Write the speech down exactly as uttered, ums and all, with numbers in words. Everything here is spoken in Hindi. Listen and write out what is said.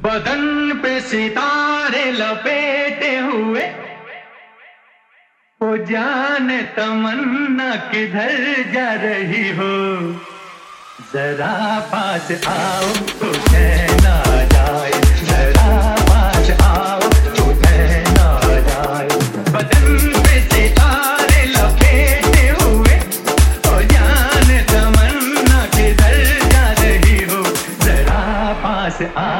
बदन पे सितारे लपेटे हुए, वो जाने तमन्ना किधर जा रही हो। जरा पास आओ तो चैन आ जाए, जरा पास आओ तो चैन आ जाए। बदन पे सितारे लपेटे हुए, वो जाने तमन्ना किधर जा रही हो। जरा पास आ